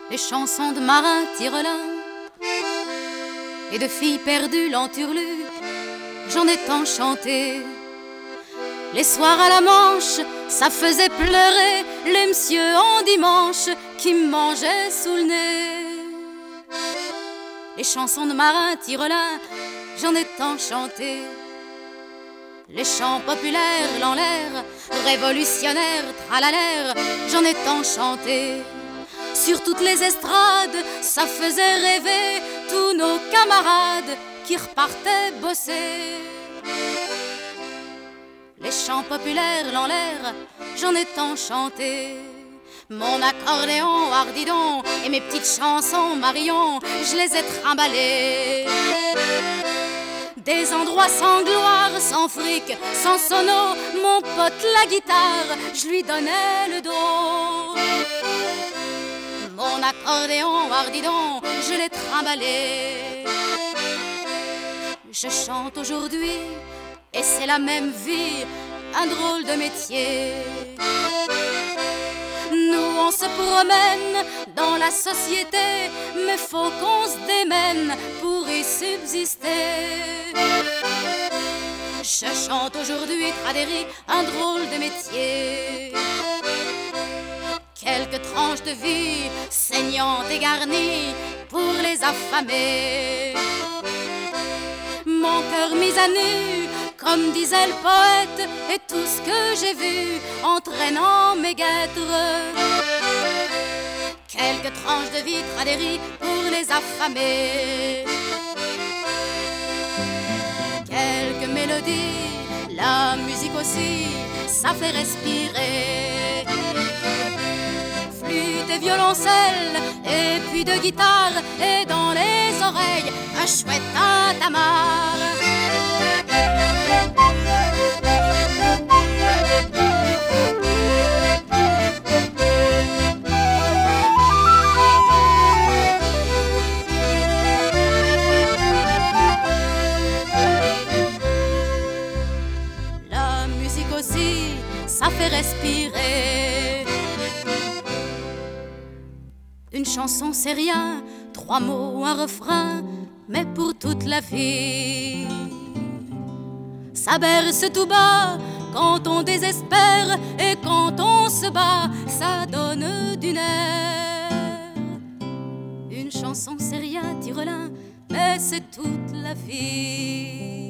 les chansons de marins tirelins et de filles perdues l'enturlue, j'en ai tant chanté. Les soirs à la Manche, ça faisait pleurer les messieurs en dimanche qui me mangeaient sous le nez. Les chansons de marins tirelins, j'en ai tant chanté. Les chants populaires, l'en l'air, révolutionnaires, tralalaire, j'en ai tant chanté. Sur toutes les estrades, ça faisait rêver tous nos camarades qui repartaient bosser. Les chants populaires, l'en l'air, j'en ai tant chanté. Mon accordéon, hardidon, et mes petites chansons Marion, je les ai trimballées. Des endroits sans gloire, sans fric, sans sono, mon pote la guitare, je lui donnais le dos. Mon accordéon, hardidon, je l'ai trimballé. Je chante aujourd'hui, et c'est la même vie, un drôle de métier. Nous on se promène dans la société, mais faut qu'on se démène pour y subsister. Je chante aujourd'hui, Tradéry, un drôle de métier. Quelques tranches de vie saignantes et garnies pour les affamés. Mon cœur mis à nu, comme disait le poète, et tout ce que j'ai vu entraînant mes guêtres. Quelques tranches de vie, Tradéry, pour les affamés. Quelques mélodies, la musique aussi, ça fait respirer. Flûte et violoncelle, et puis de guitare, et dans les oreilles, un chouette tintamarre. La musique aussi, ça fait respirer. Une chanson c'est rien, 3 mots, un refrain, mais pour toute la vie. Ça berce tout bas quand on désespère, et quand on se bat, ça donne du nerf. Une chanson c'est rien, tirelin, mais c'est toute la vie.